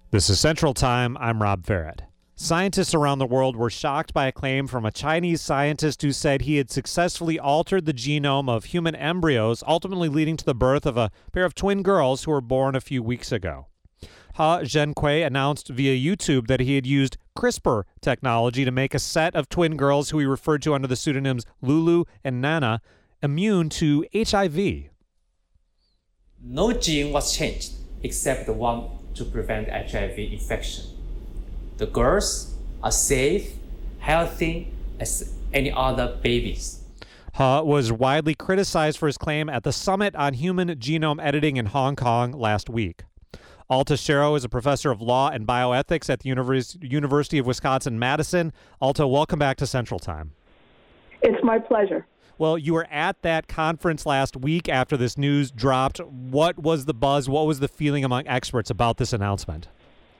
This is Central Time. I'm Rob Farrett. Scientists around the world were shocked by a claim from a Chinese scientist who said he had successfully altered the genome of human embryos, ultimately leading to the birth of a pair of twin girls who were born a few weeks ago. He Zhenkui announced via YouTube that he had used CRISPR technology to make a set of twin girls who he referred to under the pseudonyms Lulu and Nana immune to HIV. No gene was changed except the one to prevent HIV infection. The girls are safe, healthy as any other babies. He was widely criticized for his claim at the Summit on Human Genome Editing in Hong Kong last week. Alta Shero is a professor of law and bioethics at the University of Wisconsin-Madison. Alta, welcome back to Central Time. It's my pleasure. Well, you were at that conference last week after this news dropped. What was the buzz? What was the feeling among experts about this announcement?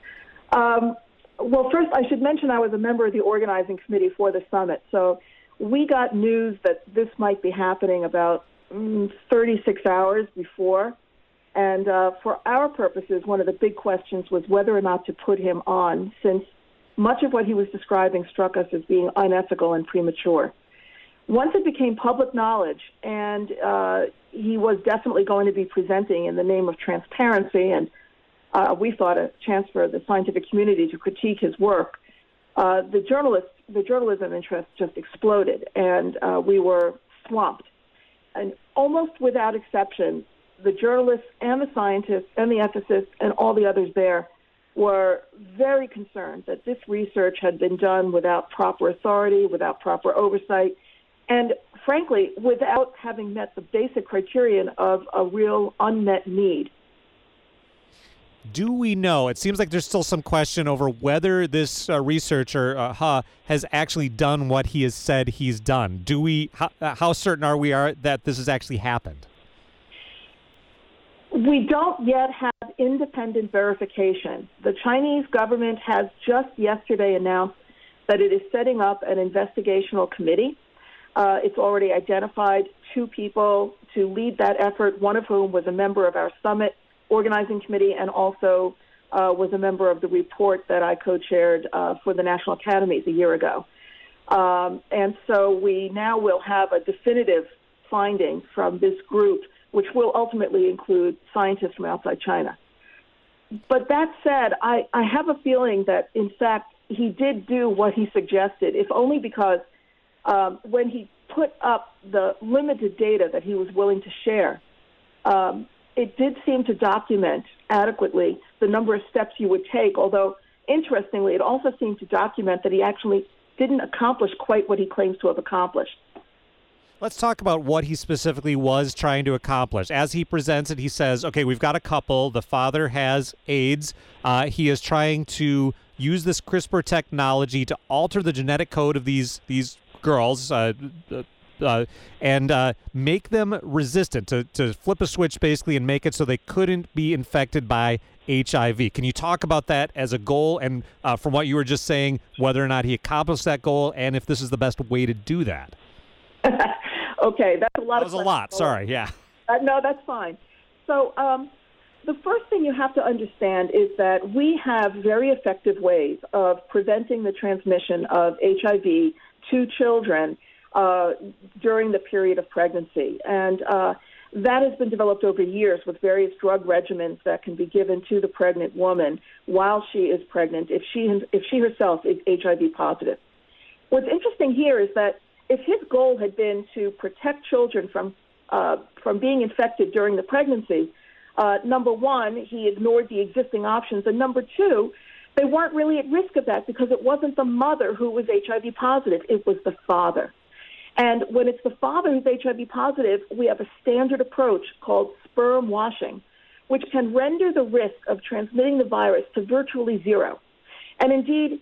Well, first, I should mention I was a member of the organizing committee for the summit. So we got news that this might be happening about 36 hours before. And for our purposes, one of the big questions was whether or not to put him on, since much of what he was describing struck us as being unethical and premature. Once it became public knowledge, and he was definitely going to be presenting in the name of transparency, and we thought a chance for the scientific community to critique his work, the journalism interest just exploded, and we were swamped. And almost without exception, the journalists and the scientists and the ethicists and all the others there were very concerned that this research had been done without proper authority, without proper oversight, and frankly, without having met the basic criterion of a real unmet need. Do we know? It seems like there's still some question over whether this researcher, has actually done what he has said he's done. How certain are we that this has actually happened? We don't yet have independent verification. The Chinese government has just yesterday announced that it is setting up an investigational committee. It's already identified 2 people to lead that effort, one of whom was a member of our summit organizing committee and also was a member of the report that I co-chaired for the National Academies a year ago. And so we now will have a definitive finding from this group, which will ultimately include scientists from outside China. But that said, I have a feeling that, in fact, he did do what he suggested, if only because when he put up the limited data that he was willing to share, it did seem to document adequately the number of steps you would take, although, interestingly, it also seemed to document that he actually didn't accomplish quite what he claims to have accomplished. Let's talk about what he specifically was trying to accomplish. As he presents it, he says, okay, we've got a couple. The father has AIDS. He is trying to use this CRISPR technology to alter the genetic code of these girls and make them resistant, to flip a switch basically and make it so they couldn't be infected by HIV. Can you talk about that as a goal and from what you were just saying, whether or not he accomplished that goal and if this is the best way to do that? Okay, that's a lot. That was a lot. Sorry, yeah. No, that's fine. So the first thing you have to understand is that we have very effective ways of preventing the transmission of HIV to children during the period of pregnancy. And that has been developed over years with various drug regimens that can be given to the pregnant woman while she is pregnant if she herself is HIV positive. What's interesting here is that if his goal had been to protect children from being infected during the pregnancy, number one, he ignored the existing options, and number two, they weren't really at risk of that because it wasn't the mother who was HIV positive, it was the father. And when it's the father who's HIV positive, we have a standard approach called sperm washing, which can render the risk of transmitting the virus to virtually zero. And indeed,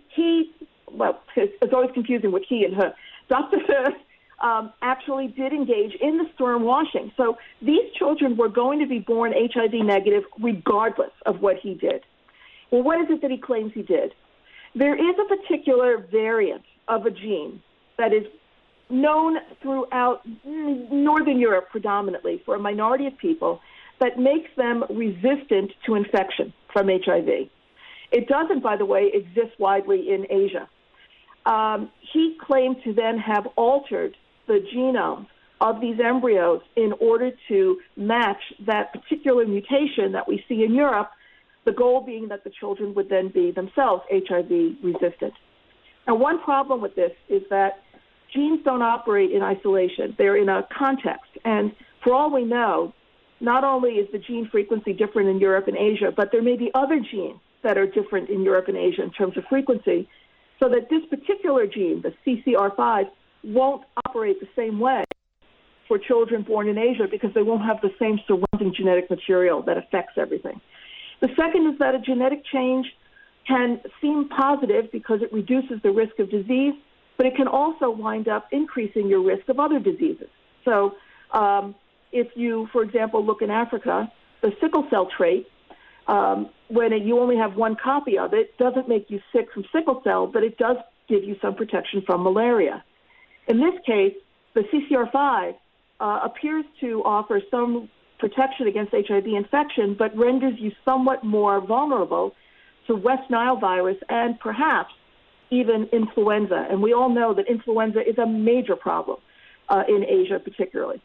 it's always confusing with he and her. Dr. actually did engage in the sperm washing. So these children were going to be born HIV negative regardless of what he did. Well, what is it that he claims he did? There is a particular variant of a gene that is known throughout Northern Europe predominantly for a minority of people that makes them resistant to infection from HIV. It doesn't, by the way, exist widely in Asia. He claimed to then have altered the genome of these embryos in order to match that particular mutation that we see in Europe, the goal being that the children would then be themselves HIV resistant. Now, one problem with this is that genes don't operate in isolation. They're in a context. And for all we know, not only is the gene frequency different in Europe and Asia, but there may be other genes that are different in Europe and Asia in terms of frequency, so that this particular gene, the CCR5, won't operate the same way for children born in Asia because they won't have the same surrounding genetic material that affects everything. The second is that a genetic change can seem positive because it reduces the risk of disease, but it can also wind up increasing your risk of other diseases. So if you, for example, look in Africa, the sickle cell trait, when you only have one copy of it, doesn't make you sick from sickle cell, but it does give you some protection from malaria. In this case, the CCR5 appears to offer some protection against HIV infection, but renders you somewhat more vulnerable to West Nile virus and perhaps even influenza. And we all know that influenza is a major problem in Asia particularly.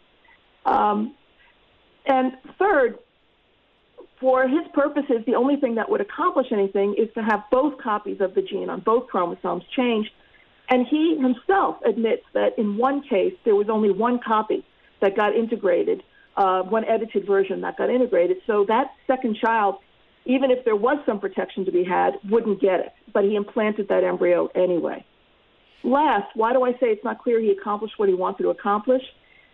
And third, for his purposes, the only thing that would accomplish anything is to have both copies of the gene on both chromosomes changed. And he himself admits that in one case, there was only one copy that got integrated, one edited version that got integrated. So that second child, even if there was some protection to be had, wouldn't get it. But he implanted that embryo anyway. Last, why do I say it's not clear he accomplished what he wanted to accomplish?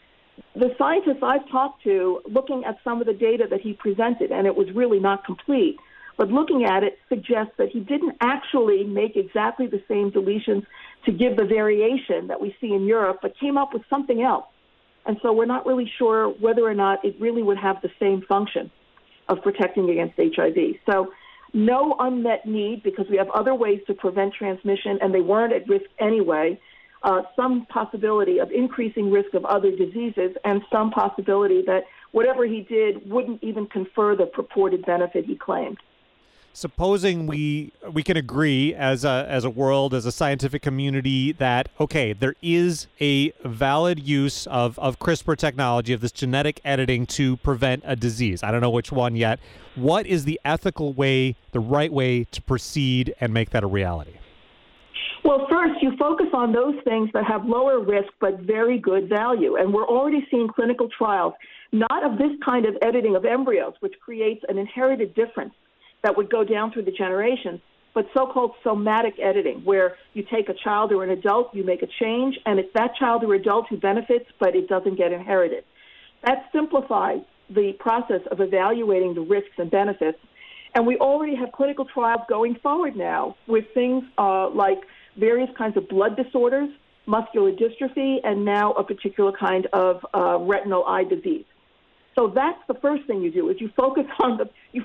The scientists I've talked to, looking at some of the data that he presented, and it was really not complete, but looking at it suggests that he didn't actually make exactly the same deletions to give the variation that we see in Europe, but came up with something else. And so we're not really sure whether or not it really would have the same function of protecting against HIV. So no unmet need because we have other ways to prevent transmission, and they weren't at risk anyway. Some possibility of increasing risk of other diseases, and some possibility that whatever he did wouldn't even confer the purported benefit he claimed. Supposing we can agree as a world, as a scientific community, that, okay, there is a valid use of CRISPR technology, of this genetic editing to prevent a disease. I don't know which one yet. What is the ethical way, the right way to proceed and make that a reality? Well, first, you focus on those things that have lower risk but very good value. And we're already seeing clinical trials, not of this kind of editing of embryos, which creates an inherited difference that would go down through the generations, but so-called somatic editing, where you take a child or an adult, you make a change, and it's that child or adult who benefits, but it doesn't get inherited. That simplifies the process of evaluating the risks and benefits. And we already have clinical trials going forward now with things like various kinds of blood disorders, muscular dystrophy, and now a particular kind of retinal eye disease. So that's the first thing you do, is you focus on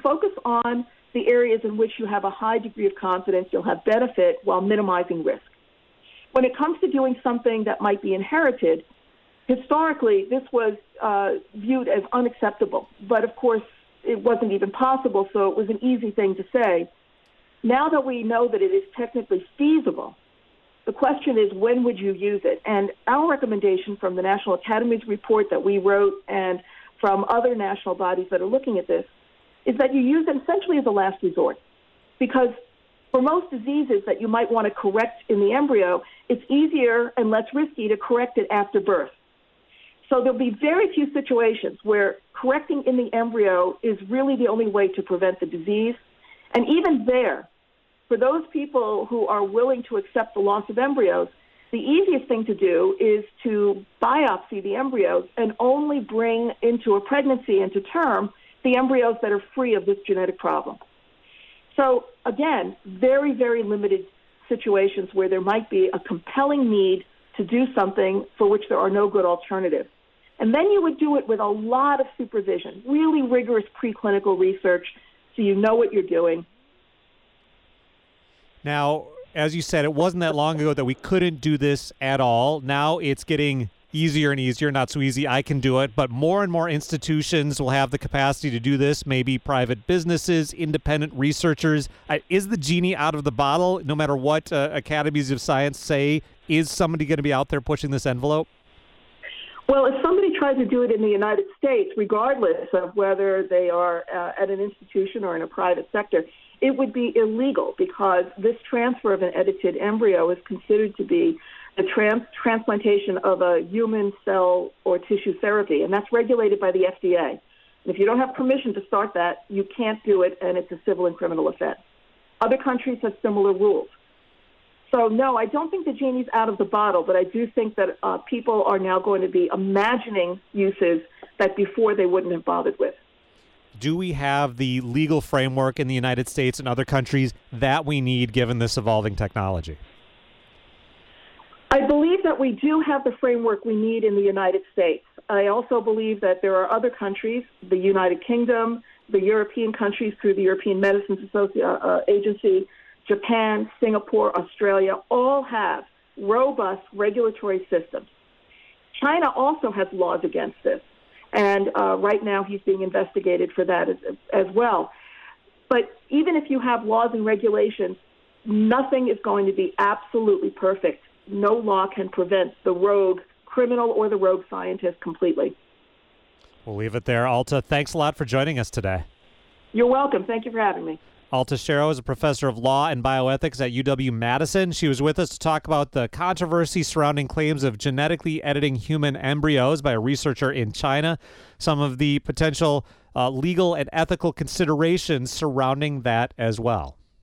the areas in which you have a high degree of confidence you'll have benefit while minimizing risk. When it comes to doing something that might be inherited, historically this was viewed as unacceptable, but of course it wasn't even possible, so it was an easy thing to say. Now that we know that it is technically feasible, the question is, when would you use it? And our recommendation from the National Academy's report that we wrote and from other national bodies that are looking at this is that you use it essentially as a last resort. Because for most diseases that you might want to correct in the embryo, it's easier and less risky to correct it after birth. So there'll be very few situations where correcting in the embryo is really the only way to prevent the disease. And even there, for those people who are willing to accept the loss of embryos, the easiest thing to do is to biopsy the embryos and only bring into a pregnancy and to term the embryos that are free of this genetic problem. So again, very, very limited situations where there might be a compelling need to do something for which there are no good alternatives. And then you would do it with a lot of supervision, really rigorous preclinical research, so you know what you're doing. Now, as you said, it wasn't that long ago that we couldn't do this at all. Now it's getting easier and easier, not so easy, I can do it, but more and more institutions will have the capacity to do this, maybe private businesses, independent researchers. Is the genie out of the bottle, no matter what academies of science say? Is somebody going to be out there pushing this envelope? Well, if somebody tries to do it in the United States, regardless of whether they are at an institution or in a private sector, it would be illegal because this transfer of an edited embryo is considered to be the transplantation of a human cell or tissue therapy, and that's regulated by the FDA. And if you don't have permission to start that, you can't do it, and it's a civil and criminal offense. Other countries have similar rules. So, no, I don't think the genie's out of the bottle, but I do think that people are now going to be imagining uses that before they wouldn't have bothered with. Do we have the legal framework in the United States and other countries that we need given this evolving technology? I believe that we do have the framework we need in the United States. I also believe that there are other countries, the United Kingdom, the European countries through the European Medicines Agency, Japan, Singapore, Australia, all have robust regulatory systems. China also has laws against this, and right now he's being investigated for that as well. But even if you have laws and regulations, nothing is going to be absolutely perfect. No law can prevent the rogue criminal or the rogue scientist completely. We'll leave it there. Alta, thanks a lot for joining us today. You're welcome. Thank you for having me. Alta Sharrow is a professor of law and bioethics at UW-Madison. She was with us to talk about the controversy surrounding claims of genetically editing human embryos by a researcher in China, some of the potential legal and ethical considerations surrounding that as well.